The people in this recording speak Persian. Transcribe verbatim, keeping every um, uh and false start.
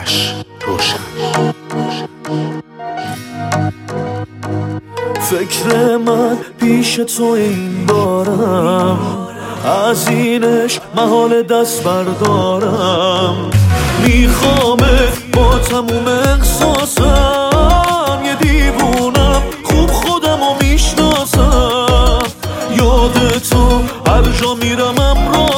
آتش روشن. فکر من پیش تو این بارم، از اینش محال دست بردارم. میخوامت با تموم احساسم، یه دیوونم خوب خودمو میشناسم. یاد تو هر جا میرم امرو